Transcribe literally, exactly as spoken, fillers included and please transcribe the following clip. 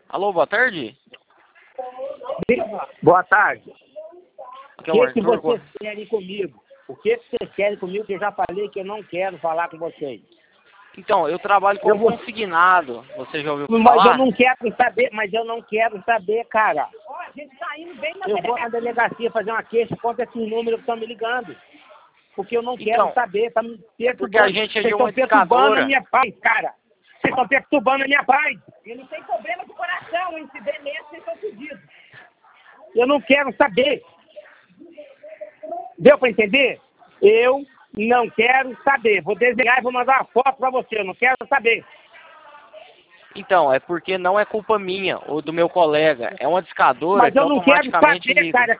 Alô, boa tarde? Boa tarde. Aqui é O o que, que Arthur. vocês querem comigo? O que, que vocês querem comigo que eu já falei que eu não quero falar com vocês? Então, eu trabalho como Eu vou- consignado. Você já ouviu Mas falar? eu não quero saber, mas eu não quero saber, cara. Ó, a gente tá indo bem na Eu vou na delegacia fazer uma queixa contra esse número que estão me ligando. Porque eu não Então, quero saber, tá me perturbando. porque a gente é de Vocês uma estão perturbando discadora. a minha paz, cara. Vocês estão perturbando a minha paz. Ele tem problema de coração, hein? Se der mesmo, vocês estão fudidos. Eu não quero saber. Deu pra entender? Eu não quero saber. Vou desenhar e vou mandar uma foto pra você. Eu não quero saber. Então, é porque não é culpa minha ou do meu colega. É uma discadora Mas que eu não quero automaticamente saber, liga. cara.